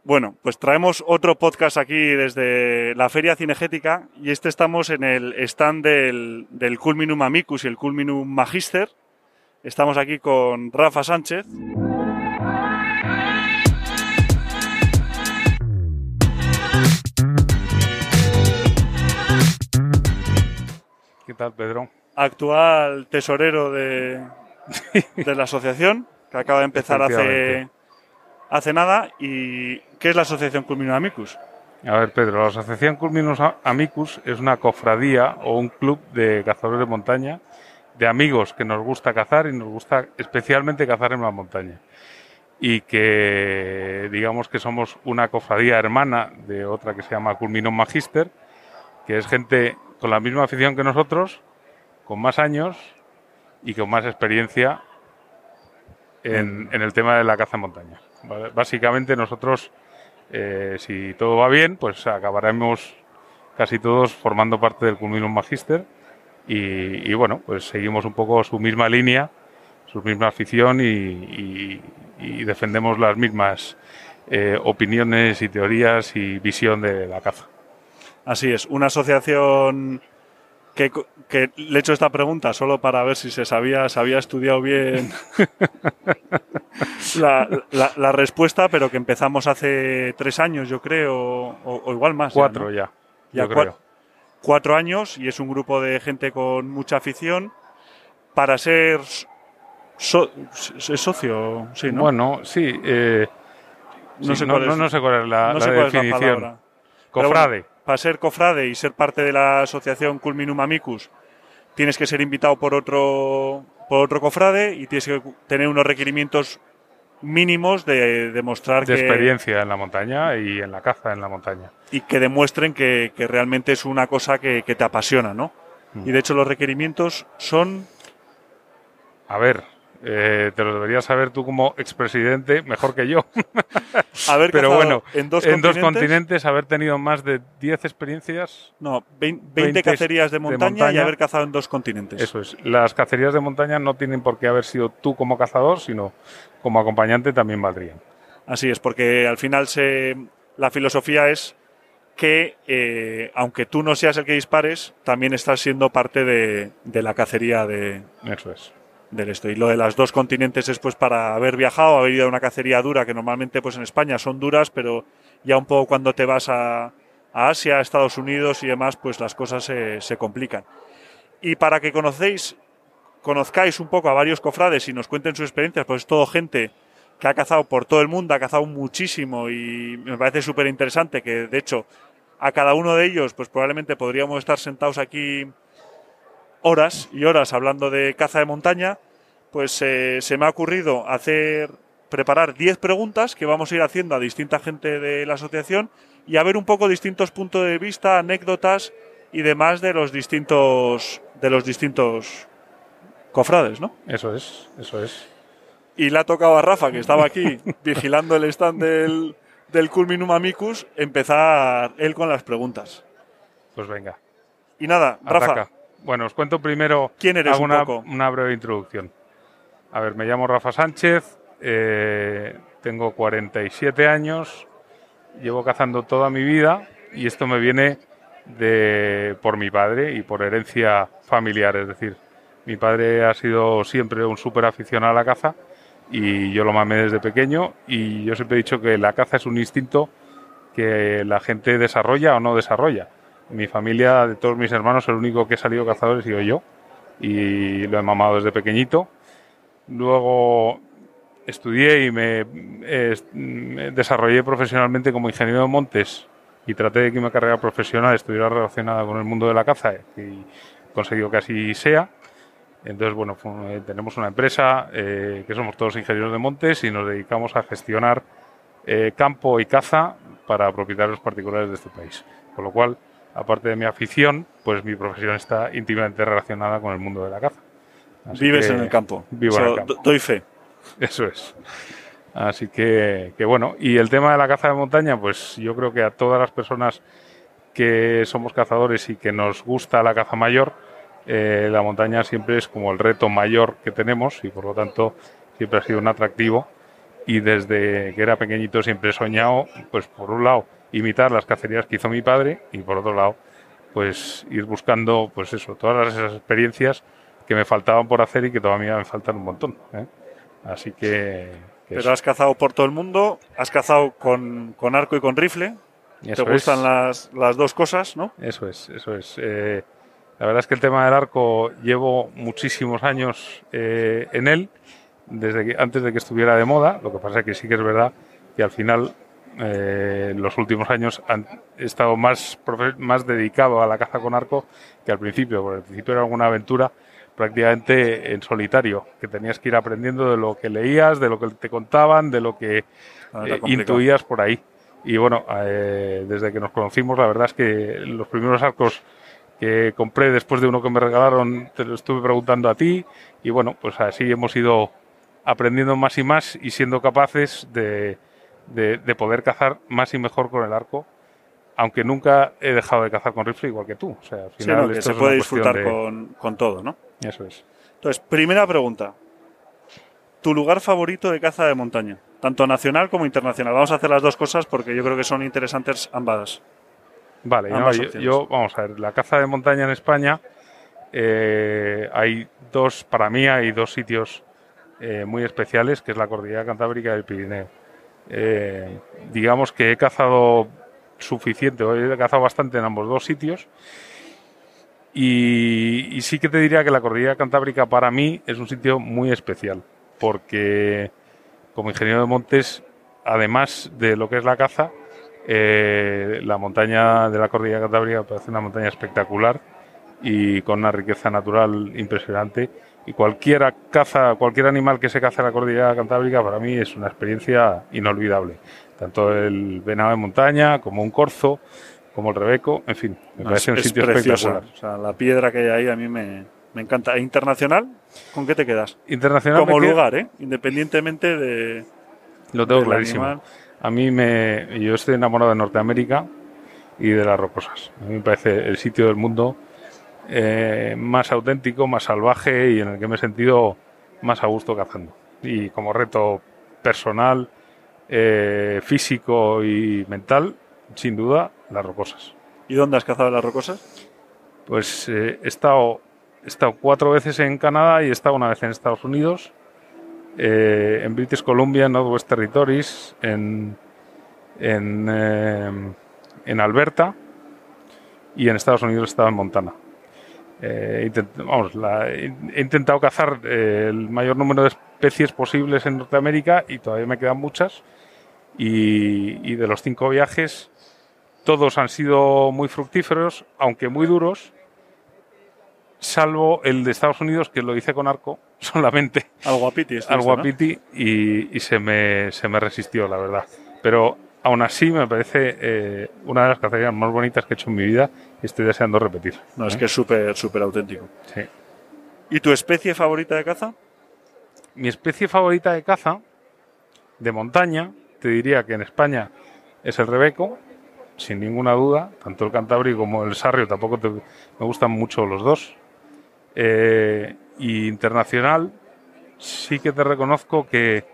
Bueno, pues traemos otro podcast aquí desde la Feria Cinegética y estamos en el stand del Culminum Amicus y el Culminum Magister. Estamos aquí con Rafa Sánchez. ¿Qué tal, Pedro? Actual tesorero de la asociación, que acaba de empezar hace nada. ¿Y qué es la asociación Culminum Amicus? A ver, Pedro, la asociación Culminum Amicus es una cofradía o un club de cazadores de montaña, de amigos que nos gusta cazar y nos gusta especialmente cazar en la montaña. Y que digamos que somos una cofradía hermana de otra que se llama Culminum Magister, que es gente con la misma afición que nosotros, con más años y con más experiencia en el tema de la caza en montaña. ¿Vale? Básicamente nosotros, si todo va bien, pues acabaremos casi todos formando parte del Culminum Magister y bueno, pues seguimos un poco su misma línea, su misma afición y defendemos las mismas opiniones y teorías y visión de la caza. Así es, una asociación que le he hecho esta pregunta solo para ver si se había estudiado bien la respuesta, pero que empezamos hace 3 años, yo creo, o igual más. 4 ya, ¿no? yo creo. 4 años y es un grupo de gente con mucha afición para ser socio, sí, ¿no? Bueno, sí. No sé cuál es la definición. Cofrade. Bueno, para ser cofrade y ser parte de la asociación Culminum Amicus tienes que ser invitado por otro cofrade y tienes que tener unos requerimientos mínimos de demostrar de experiencia en la montaña y en la caza en la montaña. Y que demuestren que realmente es una cosa que te apasiona, ¿no? Y de hecho los requerimientos son... A ver, te lo deberías saber tú como expresidente mejor que yo. Pero bueno, en dos continentes haber tenido más de 10 experiencias. No, 20 cacerías de montaña y haber cazado en 2 continentes. Eso es. Las cacerías de montaña no tienen por qué haber sido tú como cazador, sino como acompañante también valdrían. Así es, porque al final la filosofía es que aunque tú no seas el que dispares, también estás siendo parte de la cacería de... Eso es. Del esto. Y lo de los 2 continentes es pues para haber viajado, haber ido a una cacería dura, que normalmente pues en España son duras, pero ya un poco cuando te vas a Asia, a Estados Unidos y demás, pues las cosas se complican. Y para que conozcáis un poco a varios cofrades y nos cuenten sus experiencias, pues es todo gente que ha cazado por todo el mundo, ha cazado muchísimo y me parece súper interesante que de hecho a cada uno de ellos pues probablemente podríamos estar sentados aquí horas y horas hablando de caza de montaña, pues se me ha ocurrido preparar 10 preguntas que vamos a ir haciendo a distinta gente de la asociación y a ver un poco distintos puntos de vista, anécdotas y demás de los distintos cofrades, ¿no? Eso es. Y le ha tocado a Rafa, que estaba aquí vigilando el stand del Culminum Amicus, empezar él con las preguntas. Pues venga. Y nada, Rafa. Ataca. Bueno, os cuento primero. ¿Quién eres una breve introducción. A ver, me llamo Rafa Sánchez, tengo 47 años, llevo cazando toda mi vida y esto me viene por mi padre y por herencia familiar. Es decir, mi padre ha sido siempre un súper aficionado a la caza y yo lo mamé desde pequeño y yo siempre he dicho que la caza es un instinto que la gente desarrolla o no desarrolla. En mi familia, de todos mis hermanos, el único que he salido cazador he sido yo y lo he mamado desde pequeñito. Luego estudié y me desarrollé profesionalmente como ingeniero de montes y traté de que mi carrera profesional estuviera relacionada con el mundo de la caza y he conseguido que así sea. Entonces, bueno, tenemos una empresa que somos todos ingenieros de montes y nos dedicamos a gestionar campo y caza para propietarios particulares de este país. Con lo cual, aparte de mi afición, pues mi profesión está íntimamente relacionada con el mundo de la caza. Vives en el campo. Vivo en el campo. Doy fe. Eso es. Así que bueno. Y el tema de la caza de montaña, pues yo creo que a todas las personas que somos cazadores y que nos gusta la caza mayor, la montaña siempre es como el reto mayor que tenemos y por lo tanto siempre ha sido un atractivo y desde que era pequeñito siempre he soñado, pues por un lado, imitar las cacerías que hizo mi padre y por otro lado, pues ir buscando, pues eso, todas esas experiencias que me faltaban por hacer y que todavía me faltan un montón, ¿eh? Así que Pero eso. has cazado por todo el mundo, has cazado con arco y con rifle. Te Eso gustan es, las dos cosas, ¿no? eso es, eso es. La verdad es que el tema del arco llevo muchísimos años en él, antes de que estuviera de moda. Lo que pasa es que sí que es verdad que al final, en los últimos años, he estado más dedicado a la caza con arco que al principio, porque al principio era alguna aventura prácticamente en solitario, que tenías que ir aprendiendo de lo que leías, de lo que te contaban, de lo que Era complicado. intuías por ahí. Y bueno, desde que nos conocimos, la verdad es que los primeros arcos que compré después de uno que me regalaron, te lo estuve preguntando a ti, y bueno, pues así hemos ido aprendiendo más y más y siendo capaces de poder cazar más y mejor con el arco, aunque nunca he dejado de cazar con rifle igual que tú. O sea, al Sí, no, final que esto se es una puede cuestión disfrutar de... con todo, ¿no? Eso es. Entonces, primera pregunta. ¿Tu lugar favorito de caza de montaña? Tanto nacional como internacional. Vamos a hacer las dos cosas porque yo creo que son interesantes ambas. Vale, no, Ambas opciones. vamos a ver, la caza de montaña en España para mí hay dos sitios muy especiales, que es la Cordillera Cantábrica y el Pirineo. Digamos que he cazado suficiente, he cazado bastante en ambos dos sitios y sí que te diría que la Cordillera Cantábrica para mí es un sitio muy especial, porque como ingeniero de montes, además de lo que es la caza, la montaña de la Cordillera Cantábrica me parece una montaña espectacular y con una riqueza natural impresionante. Y cualquier animal que se caza en la Cordillera Cantábrica para mí es una experiencia inolvidable. Tanto el venado de montaña, como un corzo, como el rebeco, en fin, me parece un Es sitio preciosa. espectacular. O sea, la piedra que hay ahí a mí me encanta. ¿Internacional? ¿Con qué te quedas? Internacional Como lugar, ¿eh? Independientemente lo tengo del clarísimo. animal. Yo estoy enamorado de Norteamérica y de las rocosas. A mí me parece el sitio del mundo más auténtico, más salvaje y en el que me he sentido más a gusto cazando. Y como reto personal, físico y mental, sin duda, las rocosas. ¿Y dónde has cazado las rocosas? Pues he estado 4 veces en Canadá y he estado una vez en Estados Unidos, en British Columbia, en Northwest Territories, en Alberta, y en Estados Unidos he estado en Montana. He intentado cazar el mayor número de especies posibles en Norteamérica y todavía me quedan muchas, y de los 5 viajes todos han sido muy fructíferos, aunque muy duros, salvo el de Estados Unidos, que lo hice con arco solamente Al Guapiti, al ¿no? Wapiti, y se me resistió, la verdad. Pero aún así me parece una de las cacerías más bonitas que he hecho en mi vida y estoy deseando repetir. No, es que es súper, súper auténtico. Sí. ¿Y tu especie favorita de caza? Mi especie favorita de caza, de montaña, te diría que en España es el rebeco, sin ninguna duda. Tanto el cantábrico como el sarrio me gustan mucho los dos. Y internacional, sí que te reconozco que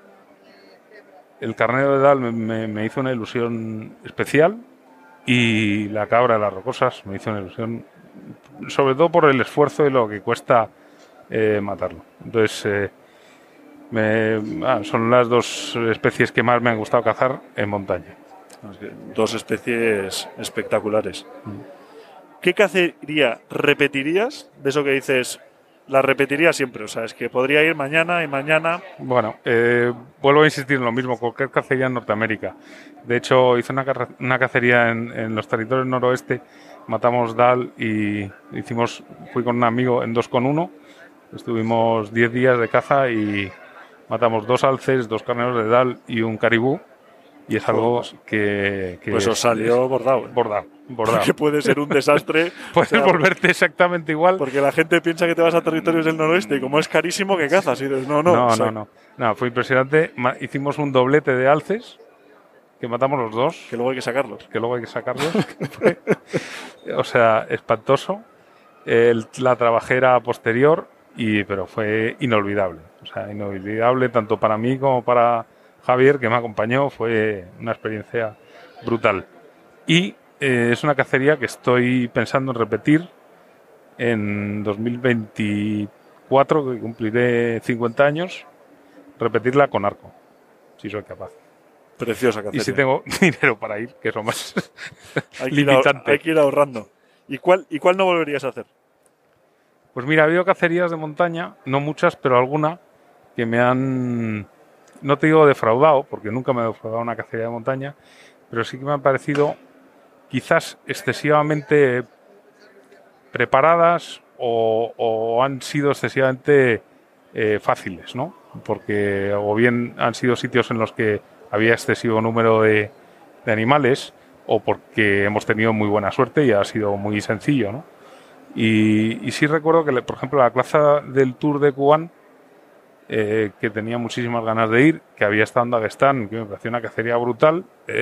el carnero de Dal me hizo una ilusión especial, y la cabra de las rocosas me hizo una ilusión, sobre todo por el esfuerzo y lo que cuesta matarlo. Entonces, son las dos especies que más me han gustado cazar en montaña. Dos especies espectaculares. ¿Qué cacería repetirías? De eso que dices, la repetiría siempre. O sea, es que podría ir mañana y mañana. Bueno, vuelvo a insistir en lo mismo, cualquier cacería en Norteamérica. De hecho, hice una cacería en los territorios noroeste, matamos dal y fui con un amigo en 2+1. Estuvimos 10 días de caza y matamos 2 alces, 2 carneros de dal y un caribú. Y es algo que pues os salió bordado. Bordado. Que puede ser un desastre. Puedes volverte exactamente igual. Porque la gente piensa que te vas a territorios del noroeste y como es carísimo que cazas. Y dices, no, fue impresionante. Hicimos un doblete de alces, que matamos los 2. Que luego hay que sacarlos. O sea, espantoso. La trabajera posterior, pero fue inolvidable. O sea, inolvidable tanto para mí como para Javier, que me acompañó. Fue una experiencia brutal. Y es una cacería que estoy pensando en repetir en 2024, que cumpliré 50 años, repetirla con arco, si soy capaz. Preciosa cacería. Y si tengo dinero para ir, que es lo más hay limitante. Hay que ir ahorrando. ¿Y cuál no volverías a hacer? Pues mira, ha habido cacerías de montaña, no muchas, pero alguna, que me han, no te digo defraudado, porque nunca me he defraudado una cacería de montaña, pero sí que me han parecido quizás excesivamente preparadas o han sido excesivamente fáciles, ¿no? Porque o bien han sido sitios en los que había excesivo número de animales, o porque hemos tenido muy buena suerte y ha sido muy sencillo, ¿no? Y sí recuerdo que, por ejemplo, la plaza del Tour de Cubán, que tenía muchísimas ganas de ir, que había estado en Daguestán, que me pareció una cacería brutal,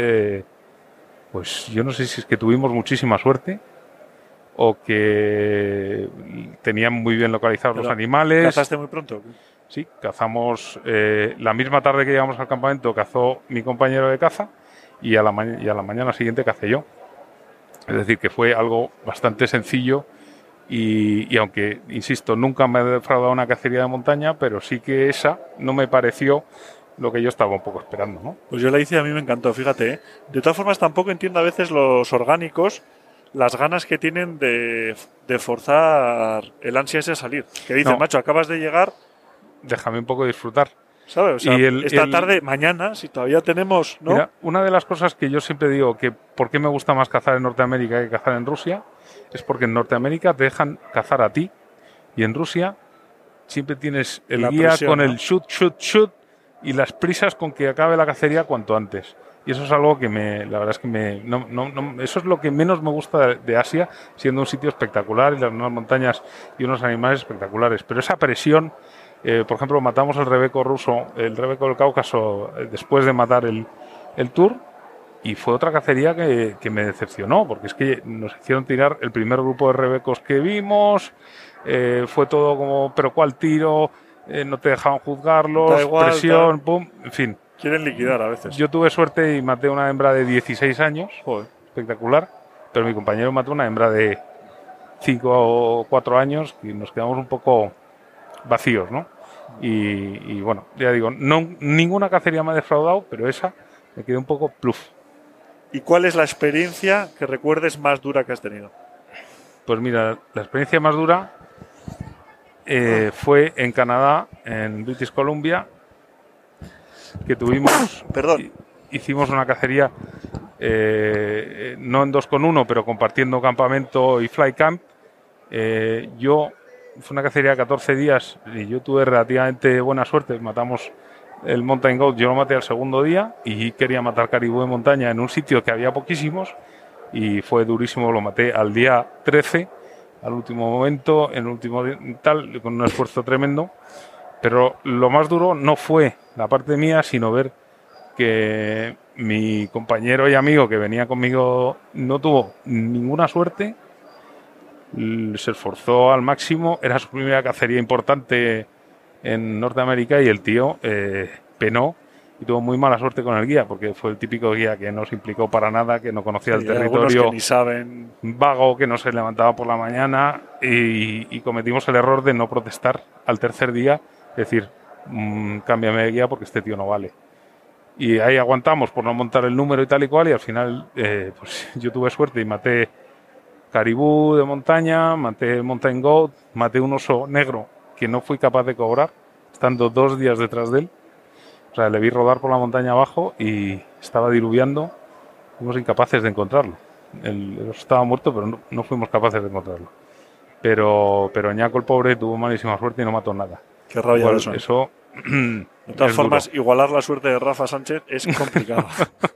pues yo no sé si es que tuvimos muchísima suerte o que tenían muy bien localizados los animales. ¿Cazaste muy pronto? Sí, cazamos la misma tarde que llegamos al campamento, cazó mi compañero de caza y a la mañana siguiente cacé yo. Es decir, que fue algo bastante sencillo y aunque, insisto, nunca me he defraudado una cacería de montaña, pero sí que esa no me pareció lo que yo estaba un poco esperando, ¿no? Pues yo la hice y a mí me encantó, fíjate, ¿eh? De todas formas, tampoco entiendo a veces los orgánicos las ganas que tienen de forzar el ansia ese a salir. Que dicen, No. macho, acabas de llegar, déjame un poco disfrutar. ¿sabes? O sea, esta tarde, mañana, si todavía tenemos, ¿no? Mira, una de las cosas que yo siempre digo que por qué me gusta más cazar en Norteamérica que cazar en Rusia es porque en Norteamérica te dejan cazar a ti y en Rusia siempre tienes el La guía presión, con ¿no? el shoot y las prisas con que acabe la cacería cuanto antes. Y eso es algo que la verdad es que eso es lo que menos me gusta de Asia, siendo un sitio espectacular y las unas montañas y unos animales espectaculares. Pero esa presión, por ejemplo, matamos el rebeco ruso, el rebeco del Cáucaso, después de matar el Tour, y fue otra cacería que me decepcionó, porque es que nos hicieron tirar el primer grupo de rebecos que vimos, fue todo como, pero ¿cuál tiro? No te dejaban juzgarlos, Da igual, presión, pum, en fin. Quieren liquidar a veces. Yo tuve suerte y maté una hembra de 16 años, Joder. espectacular, pero mi compañero mató una hembra de 5 o 4 años y nos quedamos un poco vacíos, ¿no? Y bueno, ya digo, ninguna cacería me ha defraudado, pero esa me quedé un poco pluf. ¿Y cuál es la experiencia que recuerdes más dura que has tenido? Pues mira, la experiencia más dura fue en Canadá, en British Columbia, que tuvimos... Perdón. Hicimos una cacería, no en 2 con 1, pero compartiendo campamento y fly camp. Fue una cacería de 14 días y yo tuve relativamente buena suerte. Matamos el mountain goat, yo lo maté al segundo día y quería matar caribú de montaña en un sitio que había poquísimos y fue durísimo, lo maté al día 13, al último momento, en el último tal, con un esfuerzo tremendo. Pero lo más duro no fue la parte mía, sino ver que mi compañero y amigo que venía conmigo no tuvo ninguna suerte, se esforzó al máximo, era su primera cacería importante en Norteamérica y el tío penó y tuvo muy mala suerte con el guía, porque fue el típico guía que no se implicó para nada, que no conocía el territorio, que ni saben. Vago, que no se levantaba por la mañana y cometimos el error de no protestar al tercer día, es decir, cámbiame de guía porque este tío no vale. Y ahí aguantamos por no montar el número y tal y cual, y al final pues yo tuve suerte y maté caribú de montaña, maté mountain goat, maté un oso negro que no fui capaz de cobrar, estando 2 días detrás de él. O sea, le vi rodar por la montaña abajo y estaba diluviando, fuimos incapaces de encontrarlo. El oso estaba muerto, pero no fuimos capaces de encontrarlo. Pero Ñaco, el pobre, tuvo malísima suerte y no mató nada. Qué rabia. Igual, eso. De todas formas, igualar la suerte de Rafa Sánchez es complicado.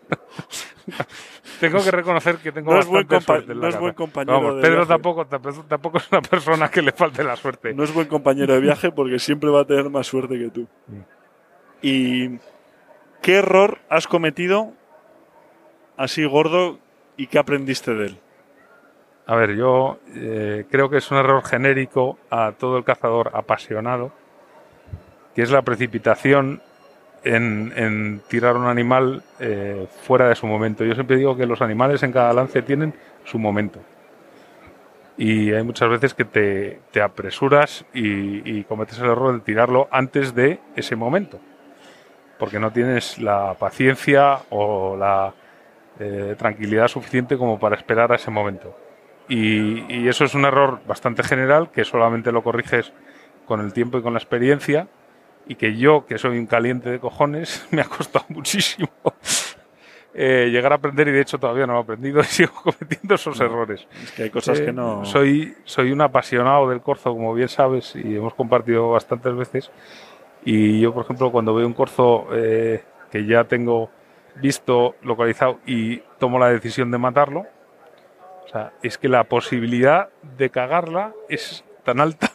Tengo que reconocer que tengo bastante suerte. No es buen compañero. Vamos, de Pedro viaje. tampoco es una persona que le falte la suerte. No es buen compañero de viaje porque siempre va a tener más suerte que tú. ¿Y qué error has cometido así gordo y qué aprendiste de él? A ver, yo creo que es un error genérico a todo el cazador apasionado, que es la precipitación en tirar un animal fuera de su momento. Yo siempre digo que los animales en cada lance tienen su momento. Y hay muchas veces que te apresuras y cometes el error de tirarlo antes de ese momento. Porque no tienes la paciencia o la tranquilidad suficiente como para esperar a ese momento. Y eso es un error bastante general que solamente lo corriges con el tiempo y con la experiencia, y que yo, que soy un caliente de cojones, me ha costado muchísimo llegar a aprender, y de hecho todavía no lo he aprendido y sigo cometiendo esos errores. Es que hay cosas que no... Soy un apasionado del corzo, como bien sabes, y hemos compartido bastantes veces. Y yo, por ejemplo, cuando veo un corzo que ya tengo visto, localizado, y tomo la decisión de matarlo, o sea, es que la posibilidad de cagarla es tan alta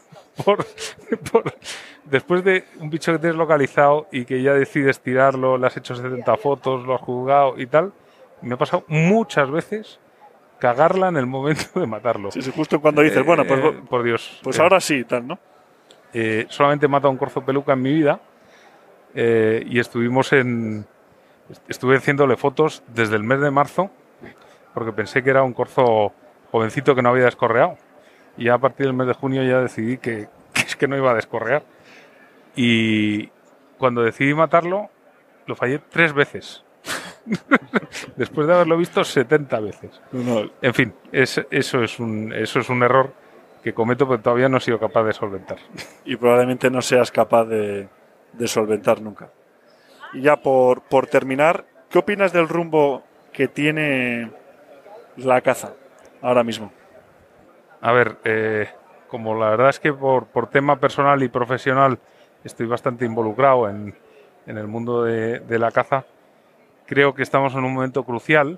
después de un bicho que tienes localizado y que ya decides tirarlo, le has hecho 70 fotos, lo has juzgado y tal. Me ha pasado muchas veces cagarla en el momento de matarlo. Sí, justo cuando dices, bueno, pues por Dios. Pues ahora sí, tal, ¿no? Solamente he matado un corzo peluca en mi vida, y estuve haciéndole fotos desde el mes de marzo, porque pensé que era un corzo jovencito que no había descorreado. Y a partir del mes de junio ya decidí que es que no iba a descorrear. Y cuando decidí matarlo, lo fallé 3 veces. Después de haberlo visto 70 veces. No. En fin, eso es un error que cometo, pero todavía no he sido capaz de solventar. Y probablemente no seas capaz de solventar nunca. Y ya por terminar, ¿qué opinas del rumbo que tiene la caza ahora mismo? A ver, como la verdad es que por tema personal y profesional estoy bastante involucrado en el mundo de la caza, creo que estamos en un momento crucial.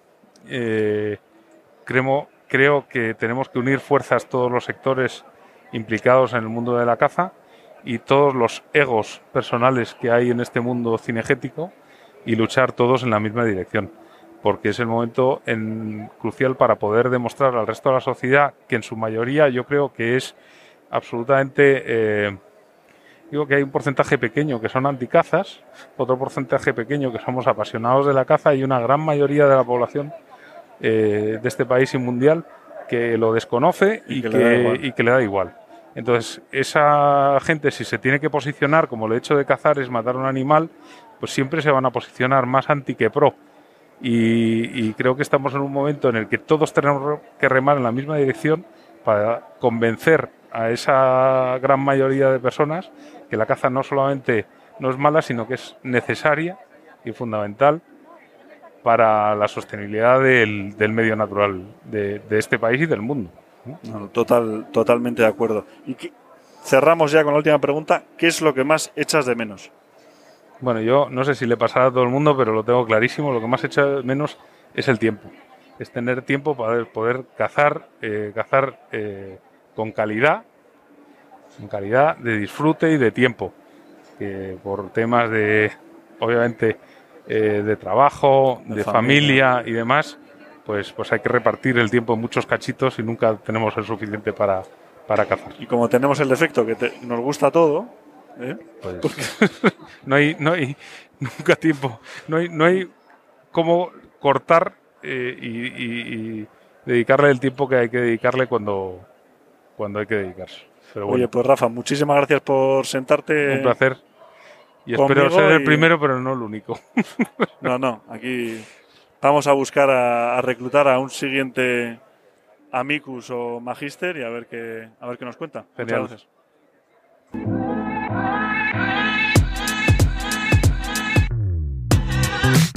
Creo que tenemos que unir fuerzas todos los sectores implicados en el mundo de la caza y todos los egos personales que hay en este mundo cinegético, y luchar todos en la misma dirección, porque es el momento crucial para poder demostrar al resto de la sociedad que en su mayoría yo creo que es absolutamente... digo que hay un porcentaje pequeño que son anticazas, otro porcentaje pequeño que somos apasionados de la caza, y una gran mayoría de la población de este país y mundial que lo desconoce y que le da igual. Entonces, esa gente, si se tiene que posicionar como el hecho de cazar es matar a un animal, pues siempre se van a posicionar más anti que pro. Y creo que estamos en un momento en el que todos tenemos que remar en la misma dirección para convencer a esa gran mayoría de personas que la caza no solamente no es mala, sino que es necesaria y fundamental para la sostenibilidad del medio natural de este país y del mundo. No, totalmente de acuerdo. Y cerramos ya con la última pregunta. ¿Qué es lo que más echas de menos? Bueno, yo no sé si le pasará a todo el mundo, pero lo tengo clarísimo. Lo que más echo de menos es el tiempo. Es tener tiempo para poder cazar con calidad de disfrute y de tiempo. Que por temas de, obviamente, de trabajo, de familia y demás, pues hay que repartir el tiempo en muchos cachitos y nunca tenemos el suficiente para cazar. Y como tenemos el defecto que nos gusta todo, pues no hay nunca tiempo, no hay cómo cortar y dedicarle el tiempo que hay que dedicarle cuando hay que dedicarse. Pero bueno. Oye, pues Rafa, muchísimas gracias por sentarte. Un placer. Y espero ser el primero, pero no el único. No, aquí vamos a buscar a reclutar a un siguiente amicus o magíster y a ver qué nos cuenta. Genial. Muchas gracias.